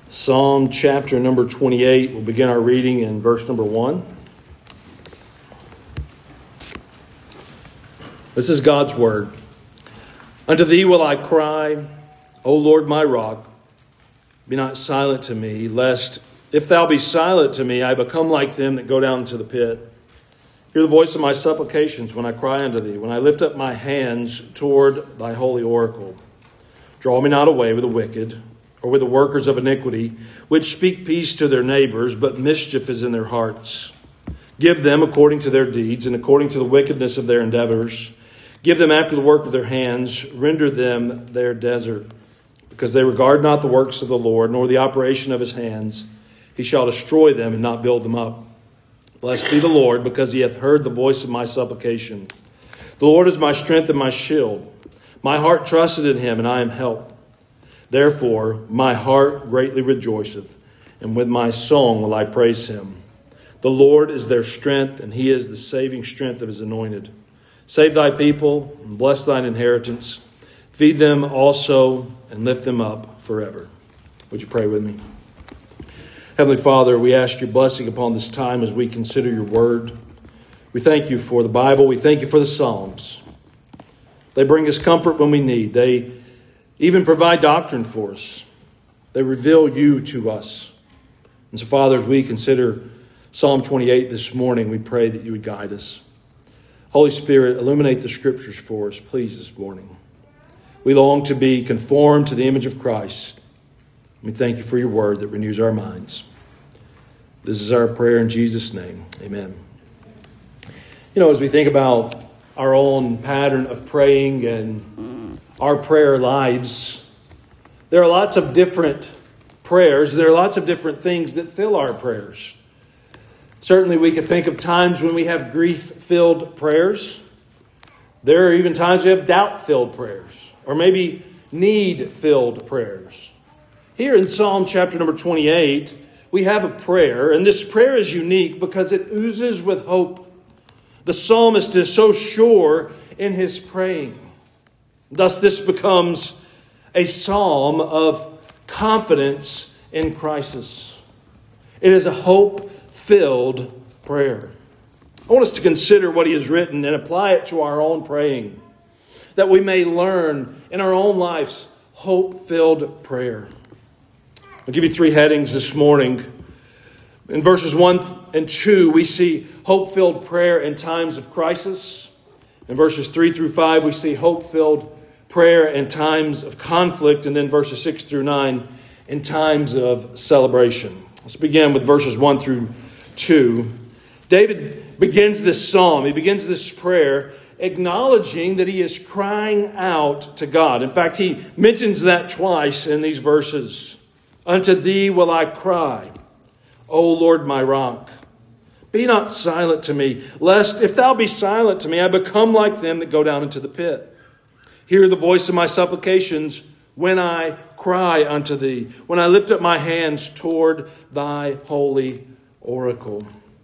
Psalm chapter number 28. We'll begin our reading in verse number 1. This is God's word. Unto thee will I cry, O Lord my rock. Be not silent to me, lest, if thou be silent to me, I become like them that go down into the pit. Hear the voice of my supplications when I cry unto thee, when I lift up my hands toward thy holy oracle. Draw me not away with the wicked, or with the workers of iniquity, which speak peace to their neighbors, but mischief is in their hearts. Give them according to their deeds, and according to the wickedness of their endeavors. Give them after the work of their hands. Render them their desert. Because they regard not the works of the Lord, nor the operation of his hands. He shall destroy them and not build them up. Blessed be the Lord, because he hath heard the voice of my supplication. The Lord is my strength and my shield. My heart trusted in him, and I am helped. Therefore, my heart greatly rejoiceth, and with my song will I praise him. The Lord is their strength, and he is the saving strength of his anointed. Save thy people, and bless thine inheritance. Feed them also, and lift them up forever. Would you pray with me? Heavenly Father, we ask your blessing upon this time as we consider your word. We thank you for the Bible. We thank you for the Psalms. They bring us comfort when we need. They even provide doctrine for us. They reveal you to us. And so, Father, as we consider Psalm 28 this morning, we pray that you would guide us. Holy Spirit, illuminate the scriptures for us, please, this morning. We long to be conformed to the image of Christ. We thank you for your word that renews our minds. This is our prayer in Jesus' name. Amen. You know, as we think about our own pattern of praying and our prayer lives, there are lots of different prayers. There are lots of different things that fill our prayers. Certainly we could think of times when we have grief-filled prayers. There are even times we have doubt-filled prayers, or maybe need-filled prayers. Here in Psalm chapter number 28, we have a prayer, and this prayer is unique because it oozes with hope. The psalmist is so sure in his praying. Thus, this becomes a psalm of confidence in crisis. It is a hope-filled prayer. I want us to consider what he has written and apply it to our own praying, that we may learn in our own lives hope-filled prayer. I'll give you 3 headings this morning. In verses 1 and 2, we see hope-filled prayer in times of crisis. In verses 3 through 5, we see hope-filled prayer in times of conflict. And then verses 6 through 9, in times of celebration. Let's begin with verses 1 through 2. David begins this psalm. He begins this prayer acknowledging that he is crying out to God. In fact, he mentions that twice in these verses. Unto thee will I cry, O Lord my rock. Be not silent to me, lest if thou be silent to me, I become like them that go down into the pit. Hear the voice of my supplications when I cry unto thee, when I lift up my hands toward thy holy oracle.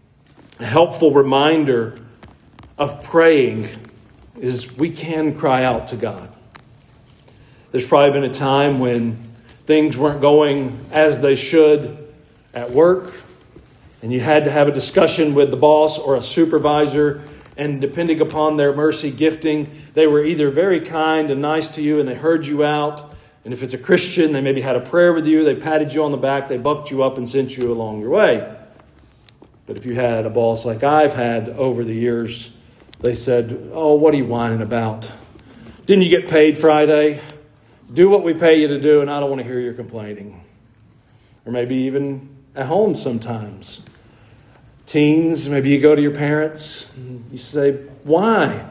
A helpful reminder of praying is we can cry out to God. There's probably been a time when things weren't going as they should at work, and you had to have a discussion with the boss or a supervisor, and depending upon their mercy gifting, they were either very kind and nice to you and they heard you out, and if it's a Christian, they maybe had a prayer with you, they patted you on the back, they bucked you up and sent you along your way. But if you had a boss like I've had over the years, they said, oh, what are you whining about? Didn't you get paid Friday? Do what we pay you to do, and I don't want to hear your complaining. Or maybe even at home sometimes. Teens, maybe you go to your parents and you say, why?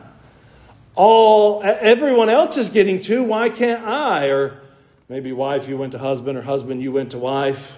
Everyone else is getting to, why can't I? Or maybe wife, you went to husband, or husband, you went to wife.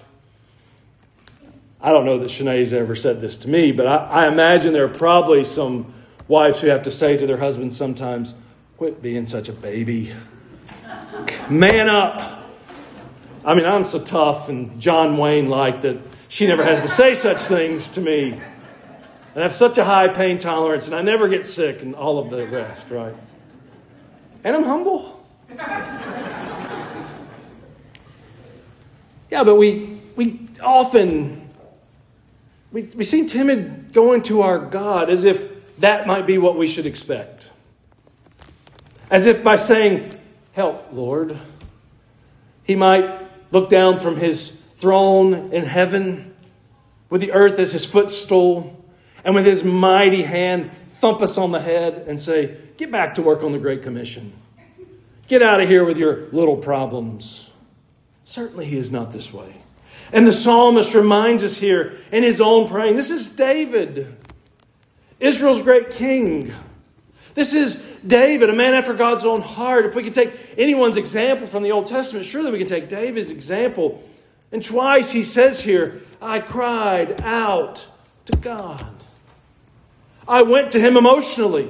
I don't know that Shanae's ever said this to me, but I imagine there are probably some wives who have to say to their husbands sometimes, quit being such a baby. Man up. I mean, I'm so tough and John Wayne like that she never has to say such things to me. And I have such a high pain tolerance and I never get sick and all of the rest, right? And I'm humble. Yeah, but we often seem timid going to our God as if that might be what we should expect. As if by saying, "Help, Lord," He might look down from His throne in heaven with the earth as His footstool, and with His mighty hand thump us on the head and say, "Get back to work on the Great Commission. Get out of here with your little problems." Certainly He is not this way. And the psalmist reminds us here in his own praying. This is David, Israel's great king. This is David, a man after God's own heart. If we could take anyone's example from the Old Testament, surely we can take David's example. And twice he says here, "I cried out to God. I went to Him emotionally.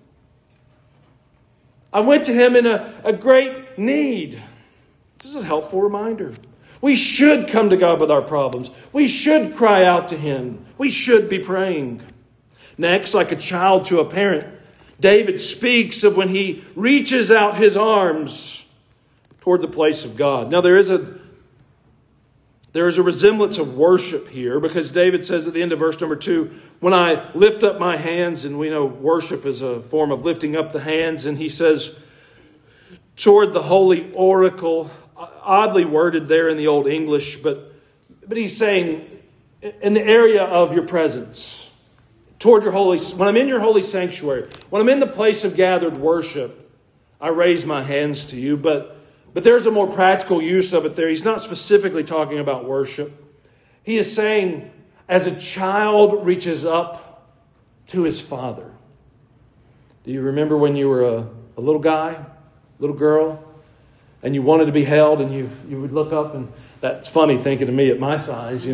I went to Him in a great need." This is a helpful reminder. We should come to God with our problems. We should cry out to Him. We should be praying. Next, like a child to a parent, David speaks of when he reaches out his arms toward the place of God. Now, there is a resemblance of worship here, because David says at the end of verse number 2, "When I lift up my hands," and we know worship is a form of lifting up the hands, and he says, "toward the holy oracle," oddly worded there in the Old English, but he's saying in the area of your presence. Toward your holy, when I'm in your holy sanctuary, when I'm in the place of gathered worship, I raise my hands to you. But there's a more practical use of it there. He's not specifically talking about worship. He is saying, as a child reaches up to his father. Do you remember when you were a little guy, little girl, and you wanted to be held, and you would look up, and that's funny thinking of me at my size,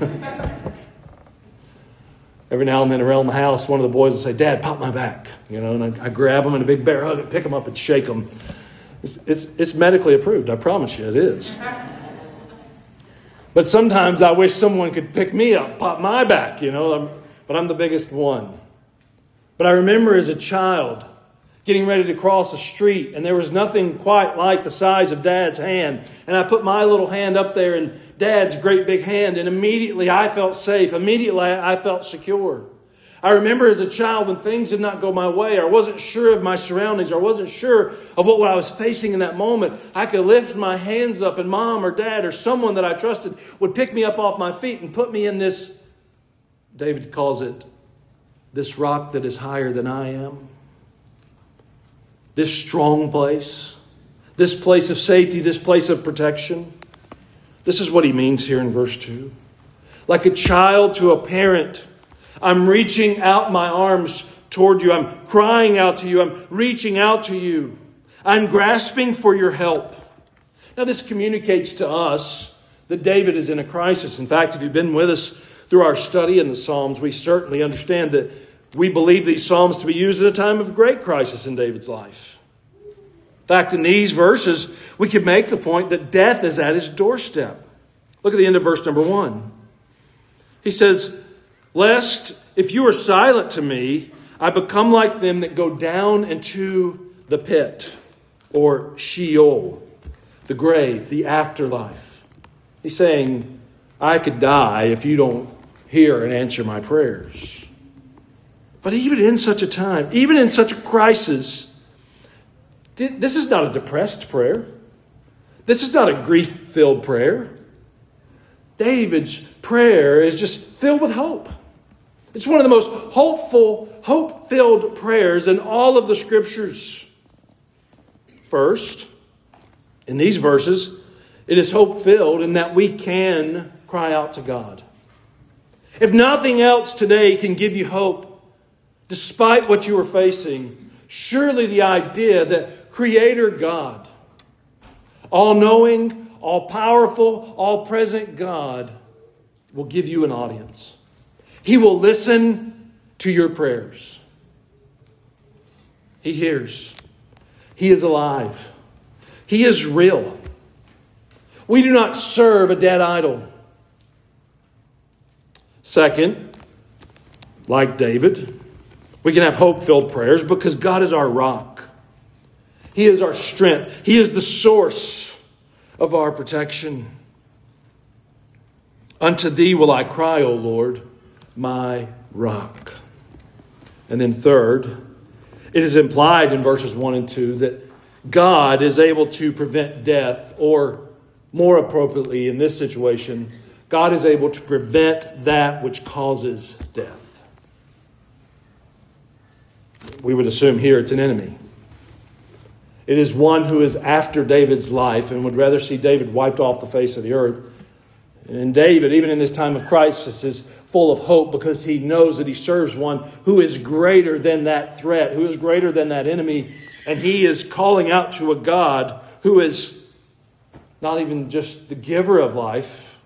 Every now and then around the house, one of the boys would say, "Dad, pop my back." And I grab them in a big bear hug and pick them up and shake them. It's medically approved. I promise you it is. But sometimes I wish someone could pick me up, pop my back, but I'm the biggest one. But I remember as a child getting ready to cross a street, and there was nothing quite like the size of Dad's hand. And I put my little hand up there in Dad's great big hand, and immediately I felt safe. Immediately I felt secure. I remember as a child when things did not go my way, or I wasn't sure of my surroundings, or I wasn't sure of what I was facing in that moment, I could lift my hands up, and Mom or Dad or someone that I trusted would pick me up off my feet and put me in this, David calls it, this rock that is higher than I am. This strong place, this place of safety, this place of protection. This is what he means here in verse 2. Like a child to a parent, I'm reaching out my arms toward you. I'm crying out to you. I'm reaching out to you. I'm grasping for your help. Now, this communicates to us that David is in a crisis. In fact, if you've been with us through our study in the Psalms, we certainly understand that we believe these Psalms to be used at a time of great crisis in David's life. In fact, in these verses, we can make the point that death is at his doorstep. Look at the end of verse number 1. He says, "Lest, if you are silent to me, I become like them that go down into the pit," or Sheol, the grave, the afterlife. He's saying, I could die if you don't hear and answer my prayers. But even in such a time, even in such a crisis, this is not a depressed prayer. This is not a grief-filled prayer. David's prayer is just filled with hope. It's one of the most hopeful, hope-filled prayers in all of the Scriptures. First, in these verses, it is hope-filled in that we can cry out to God. If nothing else today can give you hope, despite what you are facing, surely the idea that Creator God, all-knowing, all-powerful, all-present God, will give you an audience. He will listen to your prayers. He hears. He is alive. He is real. We do not serve a dead idol. Second, like David, we can have hope-filled prayers because God is our rock. He is our strength. He is the source of our protection. Unto thee will I cry, O Lord, my rock. And then third, it is implied in verses 1 and 2 that God is able to prevent death, or more appropriately in this situation, God is able to prevent that which causes death. We would assume here it's an enemy. It is one who is after David's life and would rather see David wiped off the face of the earth. And David, even in this time of crisis, is full of hope because he knows that he serves one who is greater than that threat, who is greater than that enemy. And he is calling out to a God who is not even just the giver of life,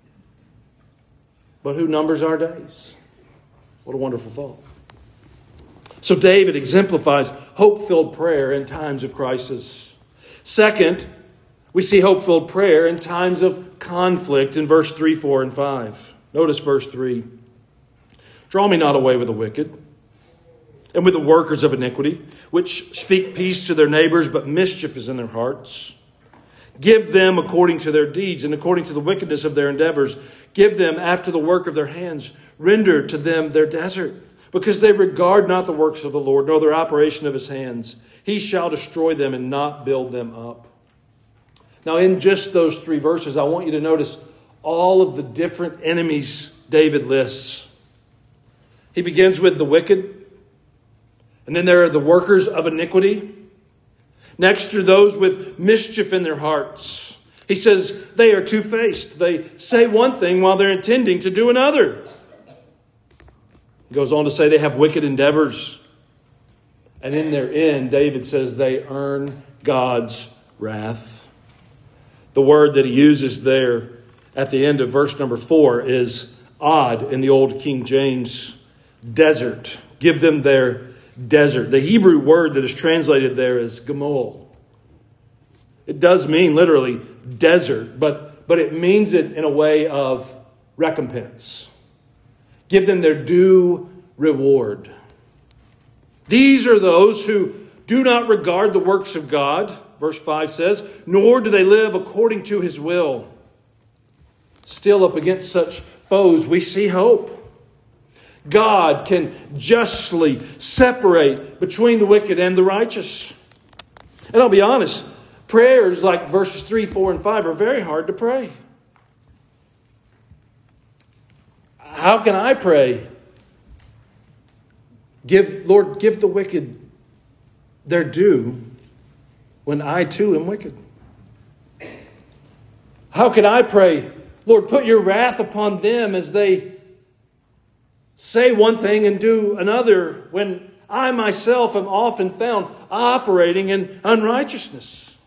but who numbers our days. What a wonderful thought. So David exemplifies hope-filled prayer in times of crisis. Second, we see hope-filled prayer in times of conflict in verse 3, 4, and 5. Notice verse 3. Draw me not away with the wicked, and with the workers of iniquity, which speak peace to their neighbors, but mischief is in their hearts. Give them according to their deeds, and according to the wickedness of their endeavors. Give them after the work of their hands. Render to them their desert, because they regard not the works of the Lord, nor their operation of his hands. He shall destroy them and not build them up. Now, in just those 3 verses, I want you to notice all of the different enemies David lists. He begins with the wicked, and then there are the workers of iniquity. Next are those with mischief in their hearts. He says they are two-faced. They say one thing while they're intending to do another. He goes on to say they have wicked endeavors. And in their end, David says they earn God's wrath. The word that he uses there at the end of verse number 4 is odd in the old King James, desert. Give them their desert. The Hebrew word that is translated there is gemol. It does mean literally desert, but it means it in a way of recompense. Give them their due reward. These are those who do not regard the works of God, verse 5 says, nor do they live according to his will. Still, up against such foes, we see hope. God can justly separate between the wicked and the righteous. And I'll be honest, prayers like verses 3, 4, and 5 are very hard to pray. How can I pray? Lord, give the wicked their due when I too am wicked. How can I pray, Lord, put your wrath upon them as they say one thing and do another, when I myself am often found operating in unrighteousness?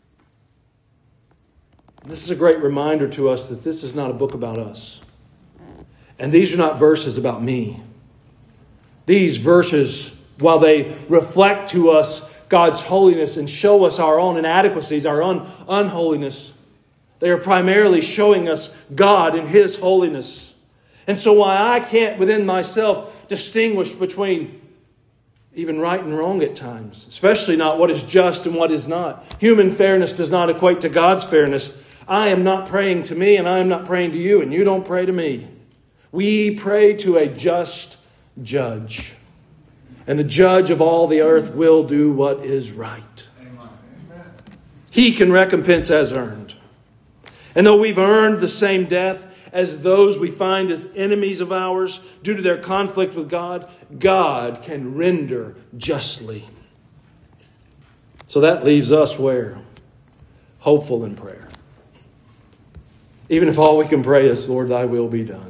This is a great reminder to us that this is not a book about us. And these are not verses about me. These verses, while they reflect to us God's holiness and show us our own inadequacies, our own unholiness, they are primarily showing us God and his holiness. And so while I can't within myself distinguish between even right and wrong at times, especially not what is just and what is not, human fairness does not equate to God's fairness. I am not praying to me, and I am not praying to you, and you don't pray to me. We pray to a just judge. And the judge of all the earth will do what is right. Amen. He can recompense as earned. And though we've earned the same death as those we find as enemies of ours due to their conflict with God, God can render justly. So that leaves us where? Hopeful in prayer. Even if all we can pray is, Lord, thy will be done.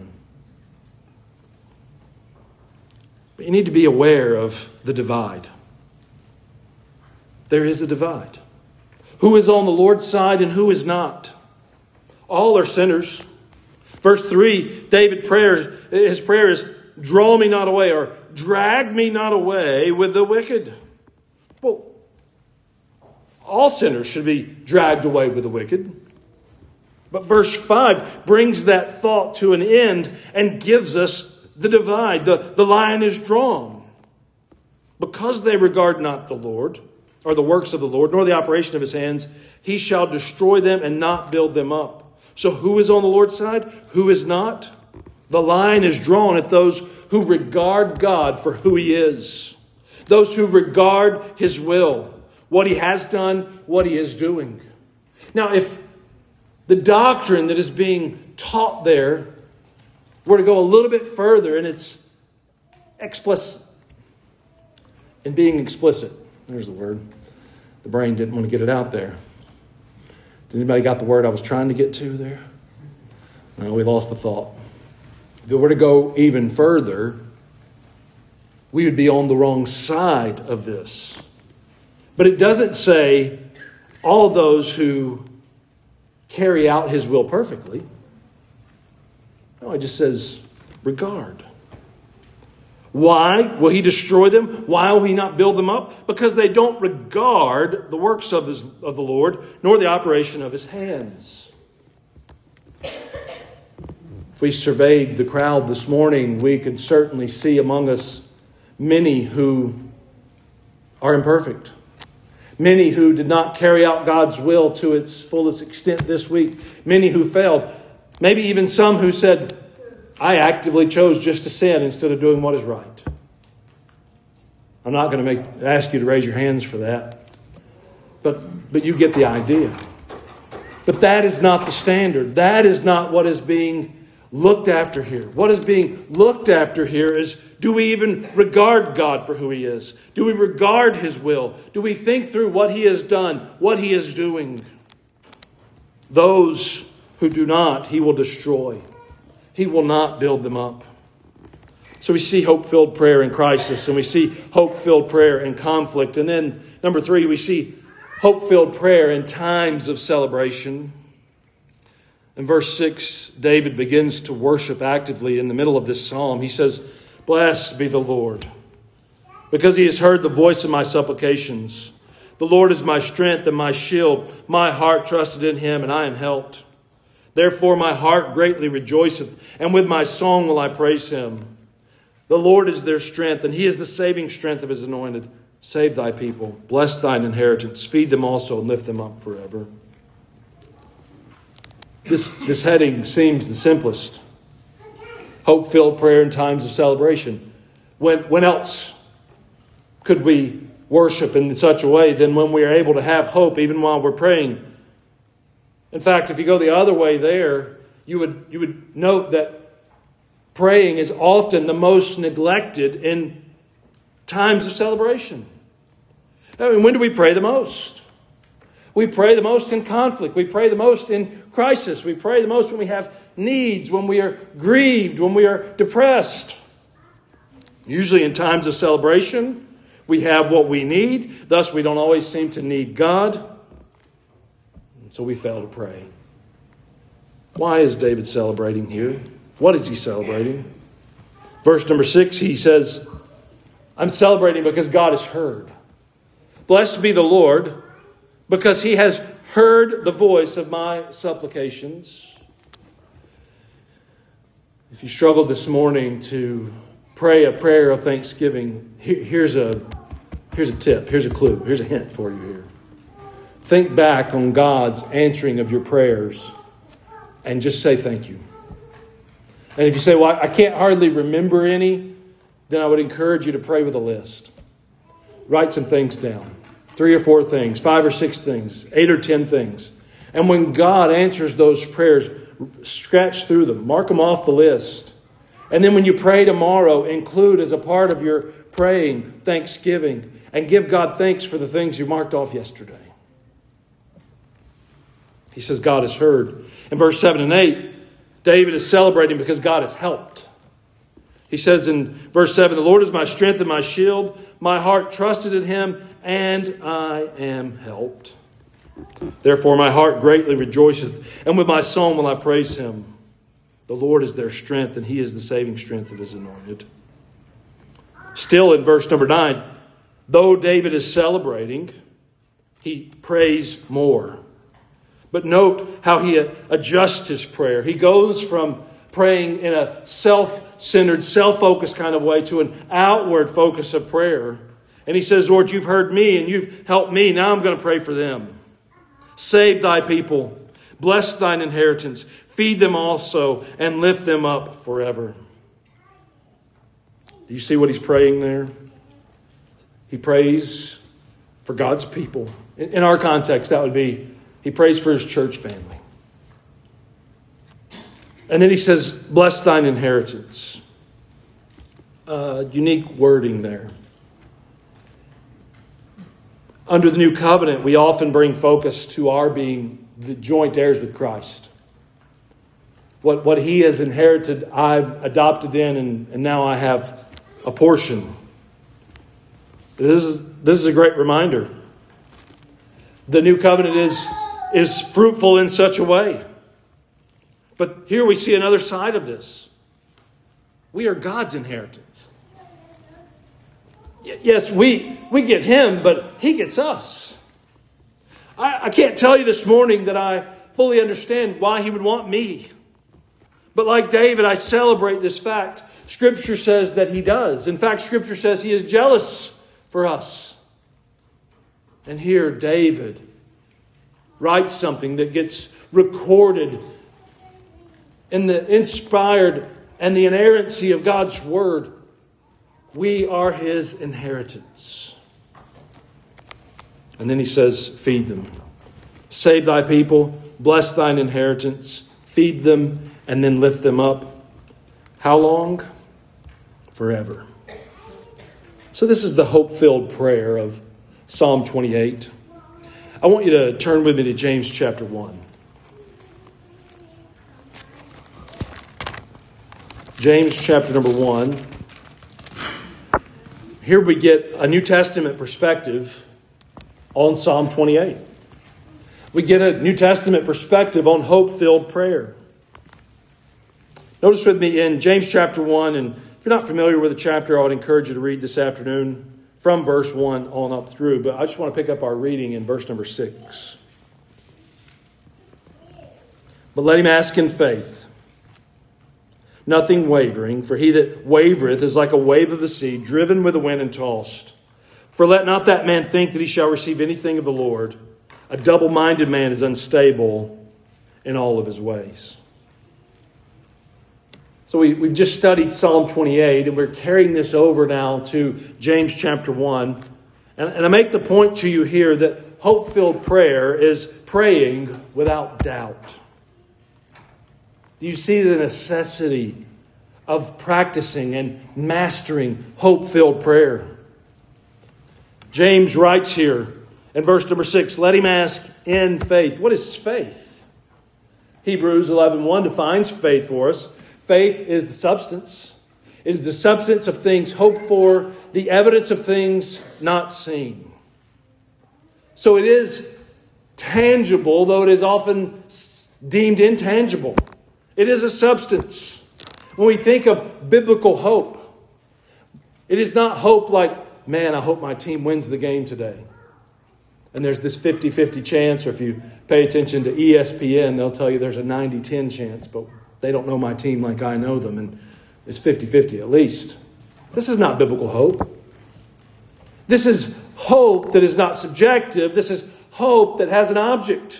But you need to be aware of the divide. There is a divide. Who is on the Lord's side and who is not? All are sinners. Verse 3, his prayer is, draw me not away, or drag me not away with the wicked. Well, all sinners should be dragged away with the wicked. But verse 5 brings that thought to an end and gives us the divide. The line is drawn. Because they regard not the Lord, or the works of the Lord, nor the operation of his hands, he shall destroy them and not build them up. So who is on the Lord's side? Who is not? The line is drawn at those who regard God for who He is. Those who regard His will, what He has done, what He is doing. Now, if the doctrine that is being taught there were to go a little bit further in its being explicit. There's the word. The brain didn't want to get it out there. Did anybody got the word I was trying to get to there? No, we lost the thought. If it were to go even further, we would be on the wrong side of this. But it doesn't say all those who carry out His will perfectly. No, it just says regard. Why will He destroy them? Why will He not build them up? Because they don't regard the works of the Lord, nor the operation of His hands. If we surveyed the crowd this morning, we could certainly see among us many who are imperfect. Many who did not carry out God's will to its fullest extent this week. Many who failed. Maybe even some who said, I actively chose just to sin instead of doing what is right. I'm not going to ask you to raise your hands for that. But you get the idea. But that is not the standard. That is not what is being looked after here. What is being looked after here is, do we even regard God for who He is? Do we regard His will? Do we think through what He has done, what He is doing? Those who do not, He will destroy. He will not build them up. So we see hope-filled prayer in crisis, and we see hope-filled prayer in conflict. And then, number 3, we see hope-filled prayer in times of celebration. In verse 6, David begins to worship actively in the middle of this psalm. He says, Blessed be the Lord, because He has heard the voice of my supplications. The Lord is my strength and my shield. My heart trusted in Him, and I am helped. Therefore my heart greatly rejoiceth, and with my song will I praise Him. The Lord is their strength, and He is the saving strength of His anointed. Save thy people, bless thine inheritance, feed them also, and lift them up forever. This heading seems the simplest. Hope-filled prayer in times of celebration. When else could we worship in such a way than when we are able to have hope even while we're praying? In fact, if you go the other way there, you would note that praying is often the most neglected in times of celebration. I mean, when do we pray the most? We pray the most in conflict. We pray the most in crisis. We pray the most when we have needs, when we are grieved, when we are depressed. Usually in times of celebration, we have what we need. Thus, we don't always seem to need God. So we fail to pray. Why is David celebrating here? What is he celebrating? Verse number 6, he says, I'm celebrating because God has heard. Blessed be the Lord, because He has heard the voice of my supplications. If you struggled this morning to pray a prayer of thanksgiving, here's a tip, here's a clue, here's a hint for you here. Think back on God's answering of your prayers and just say thank you. And if you say, well, I can't hardly remember any, then I would encourage you to pray with a list. Write some things down. 3 or 4 things, 5 or 6 things, 8 or 10 things. And when God answers those prayers, scratch through them. Mark them off the list. And then when you pray tomorrow, include as a part of your praying thanksgiving. And give God thanks for the things you marked off yesterday. He says God has heard. In verse 7 and 8, David is celebrating because God has helped. He says in verse 7, the Lord is my strength and my shield. My heart trusted in Him, and I am helped. Therefore my heart greatly rejoiceth, and with my song will I praise Him. The Lord is their strength, and He is the saving strength of His anointed. Still in verse number 9, though David is celebrating, he prays more. But note how he adjusts his prayer. He goes from praying in a self-centered, self-focused kind of way to an outward focus of prayer. And he says, Lord, you've heard me and you've helped me. Now I'm going to pray for them. Save thy people. Bless thine inheritance. Feed them also and lift them up forever. Do you see what he's praying there? He prays for God's people. In our context, that would be he prays for his church family. And then he says, bless thine inheritance. Unique wording there. Under the new covenant, we often bring focus to our being the joint heirs with Christ. What he has inherited, I've adopted in, and now I have a portion. This is a great reminder. The new covenant is fruitful in such a way. But here we see another side of this. We are God's inheritance. Yes, we get him, but he gets us. I can't tell you this morning that I fully understand why he would want me. But like David, I celebrate this fact. Scripture says that he does. In fact, Scripture says he is jealous for us. And here David writes something that gets recorded in the inspired and the inerrancy of God's Word. We are his inheritance. And then he says, feed them. Save thy people, bless thine inheritance, feed them, and then lift them up. How long? Forever. So this is the hope-filled prayer of Psalm 28. I want you to turn with me to James chapter 1. James chapter number 1. Here we get a New Testament perspective on Psalm 28. We get a New Testament perspective on hope-filled prayer. Notice with me in James chapter 1, and if you're not familiar with the chapter, I would encourage you to read this afternoon from verse 1 on up through. But I just want to pick up our reading in verse number 6. But let him ask in faith, nothing wavering, for he that wavereth is like a wave of the sea, driven with the wind and tossed. For let not that man think that he shall receive anything of the Lord. A double-minded man is unstable in all of his ways. So we've just studied Psalm 28, and we're carrying this over now to James chapter 1. And I make the point to you here that hope-filled prayer is praying without doubt. Do you see the necessity of practicing and mastering hope-filled prayer? James writes here in verse number 6, let him ask in faith. What is faith? Hebrews 11:1 defines faith for us. Faith is the substance. It is the substance of things hoped for, the evidence of things not seen. So it is tangible, though it is often deemed intangible. It is a substance. When we think of biblical hope, it is not hope like, man, I hope my team wins the game today. And there's this 50-50 chance, or if you pay attention to ESPN, they'll tell you there's a 90-10 chance, but they don't know my team like I know them, and it's 50-50 at least. This is not biblical hope. This is hope that is not subjective. This is hope that has an object.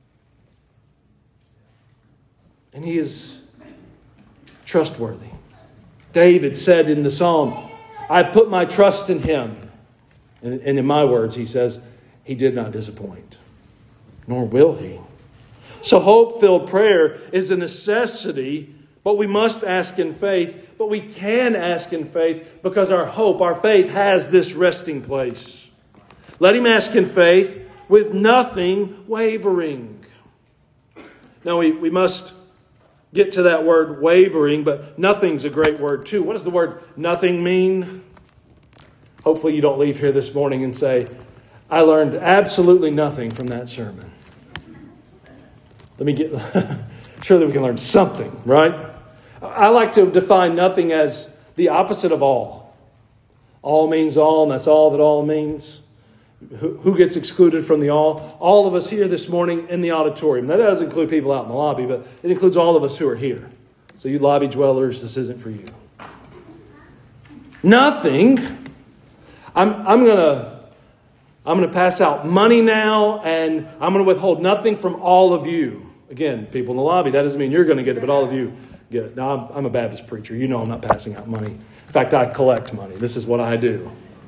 And he is trustworthy. David said in the psalm, I put my trust in him. And in my words, he says, he did not disappoint, nor will he. So hope-filled prayer is a necessity, but we must ask in faith. But we can ask in faith because our hope, our faith has this resting place. Let him ask in faith with nothing wavering. Now we must get to that word wavering, but nothing's a great word too. What does the word nothing mean? Hopefully you don't leave here this morning and say, I learned absolutely nothing from that sermon. Let me get sure that we can learn something, right? I like to define nothing as the opposite of all. All means all, and that's all that all means. Who gets excluded from the all? All of us here this morning in the auditorium. That does include people out in the lobby, but it includes all of us who are here. So you lobby dwellers, this isn't for you. Nothing. I'm going to pass out money now, and I'm going to withhold nothing from all of you. Again, people in the lobby, that doesn't mean you're going to get it, but all of you get it. Now, I'm a Baptist preacher. You know I'm not passing out money. In fact, I collect money. This is what I do.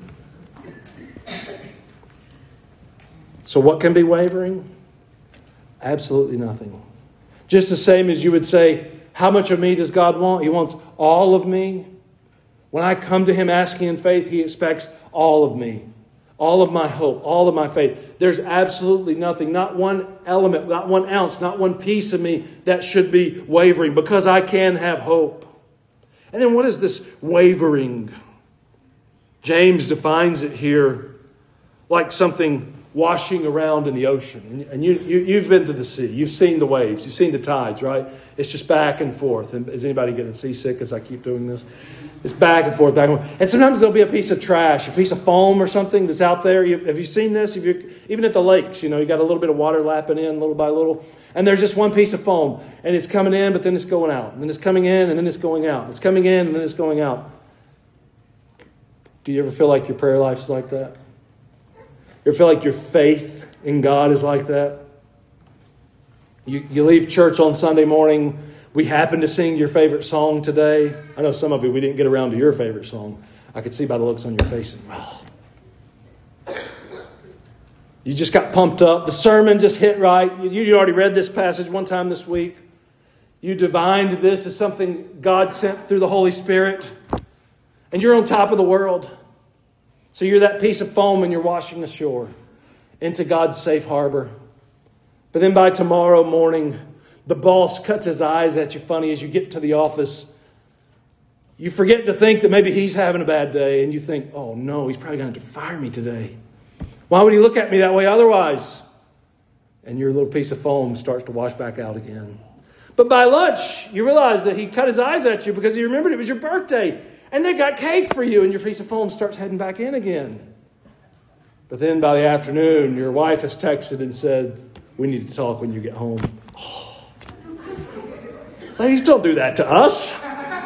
So what can be wavering? Absolutely nothing. Just the same as you would say, how much of me does God want? He wants all of me. When I come to Him asking in faith, He expects all of me. All of my hope, all of my faith. There's absolutely nothing, not one element, not 1 ounce, not one piece of me that should be wavering, because I can have hope. And then what is this wavering? James defines it here like something washing around in the ocean. And you've been to the sea. You've seen the waves. You've seen the tides, right? It's just back and forth. And is anybody getting seasick as I keep doing this? It's back and forth, back and forth. And sometimes there'll be a piece of trash, a piece of foam or something that's out there. Have you seen this? Even at the lakes, you got a little bit of water lapping in little by little. And there's just one piece of foam. And it's coming in, but then it's going out. And then it's coming in, and then it's going out. It's coming in, and then it's going out. Do you ever feel like your prayer life is like that? You ever feel like your faith in God is like that? You leave church on Sunday morning. We happen to sing your favorite song today. I know some of you, we didn't get around to your favorite song. I could see by the looks on your face. You just got pumped up. The sermon just hit right. You already read this passage one time this week. You divined this as something God sent through the Holy Spirit. And you're on top of the world. So you're that piece of foam and you're washing ashore into God's safe harbor. But then by tomorrow morning, the boss cuts his eyes at you funny as you get to the office. You forget to think that maybe he's having a bad day, and you think, oh no, he's probably going to fire me today. Why would he look at me that way otherwise? And your little piece of foam starts to wash back out again. But by lunch, you realize that he cut his eyes at you because he remembered it was your birthday. And they got cake for you, and your piece of foam starts heading back in again. But then by the afternoon, your wife has texted and said, we need to talk when you get home. Oh. Ladies, don't do that to us.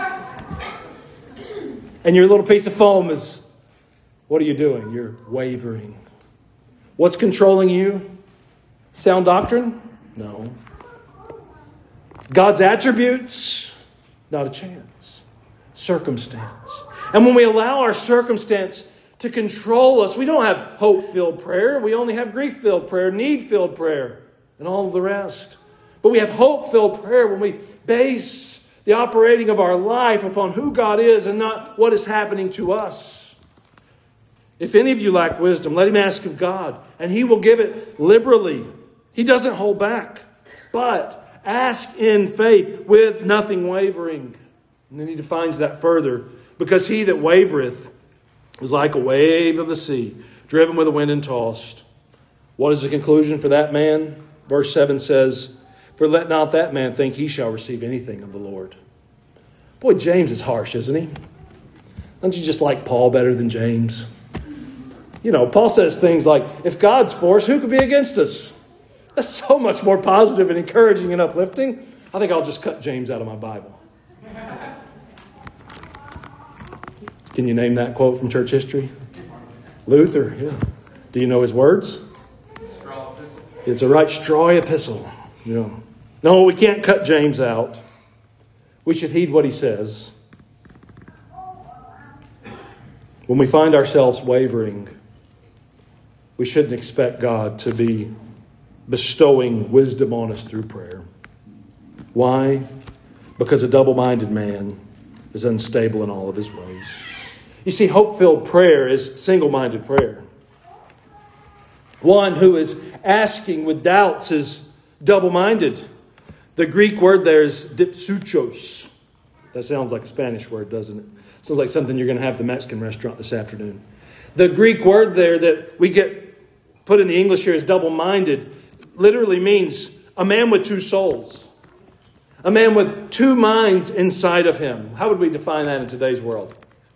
And your little piece of foam is, what are you doing? You're wavering. What's controlling you? Sound doctrine? No. God's attributes? Not a chance. Circumstance. And when we allow our circumstance to control us, we don't have hope-filled prayer. We only have grief-filled prayer, need-filled prayer, and all of the rest. But we have hope-filled prayer when we base the operating of our life upon who God is and not what is happening to us. If any of you lack wisdom, let him ask of God, and he will give it liberally. He doesn't hold back. But ask in faith with nothing wavering. And then he defines that further. Because he that wavereth is like a wave of the sea, driven with the wind and tossed. What is the conclusion for that man? Verse 7 says, for let not that man think he shall receive anything of the Lord. Boy, James is harsh, isn't he? Don't you just like Paul better than James? Paul says things like, if God's for us, who could be against us? That's so much more positive and encouraging and uplifting. I think I'll just cut James out of my Bible. Can you name that quote from church history? Luther, yeah. Do you know his words? Straw epistle. It's a right straw epistle. Yeah. No, we can't cut James out. We should heed what he says. When we find ourselves wavering, we shouldn't expect God to be bestowing wisdom on us through prayer. Why? Because a double-minded man is unstable in all of his ways. You see, hope-filled prayer is single-minded prayer. One who is asking with doubts is double-minded. The Greek word there is dipsuchos. That sounds like a Spanish word, doesn't it? Sounds like something you're going to have at the Mexican restaurant this afternoon. The Greek word there that we get put in the English here as double-minded literally means a man with two souls. A man with two minds inside of him. How would we define that in today's world?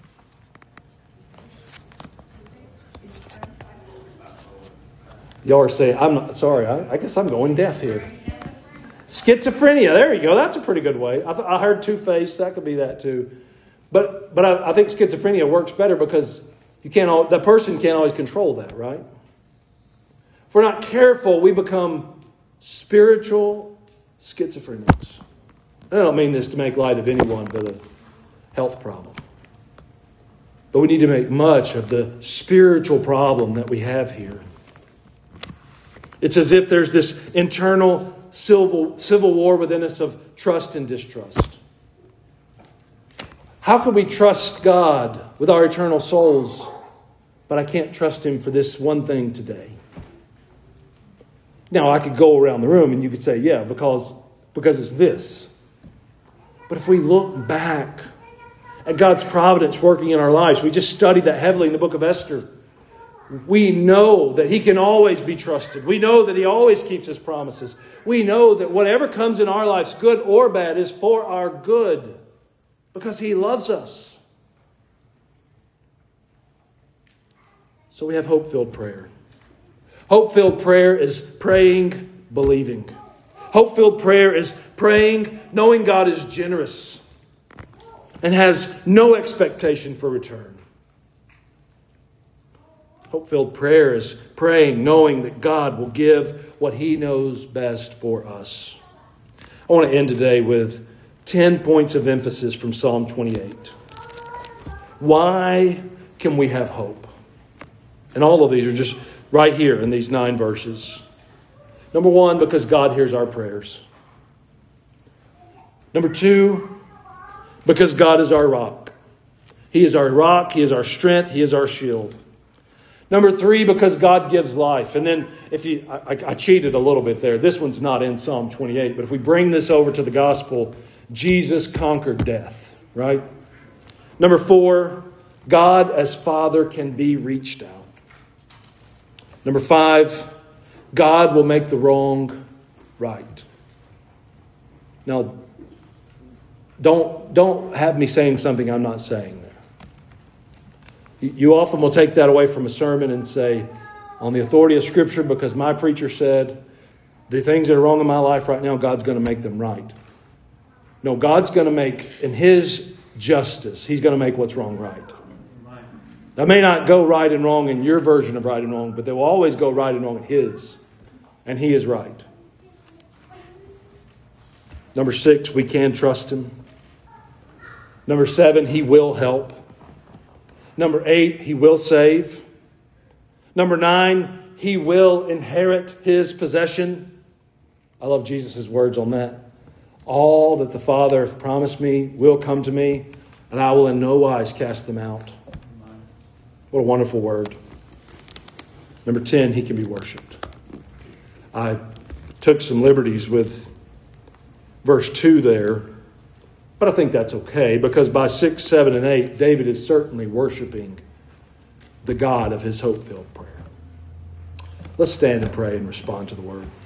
Y'all are saying, I'm not sorry, I guess I'm going deaf here. Schizophrenia, there you go. That's a pretty good way. I heard two-faced, that could be that too. But I think schizophrenia works better because the person can't always control that, right? If we're not careful, we become spiritual schizophrenics. I don't mean this to make light of anyone but a health problem. But we need to make much of the spiritual problem that we have here. It's as if there's this internal civil war within us of trust and distrust. How can we trust God with our eternal souls, but I can't trust Him for this one thing today? Now, I could go around the room and you could say, yeah, because it's this. But if we look back at God's providence working in our lives, we just studied that heavily in the book of Esther. We know that He can always be trusted. We know that He always keeps His promises. We know that whatever comes in our lives, good or bad, is for our good because He loves us. So we have hope-filled prayer. Hope-filled prayer is praying, believing. Hope-filled prayer is praying, knowing God is generous and has no expectation for return. Hope-filled prayer is praying, knowing that God will give what He knows best for us. I want to end today with 10 points of emphasis from Psalm 28. Why can we have hope? And all of these are just right here in these 9 verses. Number 1, because God hears our prayers. Number 2, because God is our rock. He is our rock, He is our strength, He is our shield. Number 3, because God gives life. And then I cheated a little bit there. This one's not in Psalm 28, but if we bring this over to the gospel, Jesus conquered death, right? Number 4, God as Father can be reached out. Number 5, God will make the wrong right. Now, don't have me saying something I'm not saying there. You often will take that away from a sermon and say, on the authority of Scripture, because my preacher said, the things that are wrong in my life right now, God's going to make them right. No, God's going to make, in His justice, He's going to make what's wrong right. That may not go right and wrong in your version of right and wrong, but they will always go right and wrong in His. And He is right. Number 6, we can trust Him. Number 7, He will help. Number 8, He will save. Number 9, He will inherit His possession. I love Jesus' words on that. All that the Father hath promised me will come to me, and I will in no wise cast them out. What a wonderful word. Number 10, He can be worshipped. I took some liberties with verse 2 there, but I think that's okay because by 6, 7, and 8, David is certainly worshiping the God of his hope-filled prayer. Let's stand and pray and respond to the word.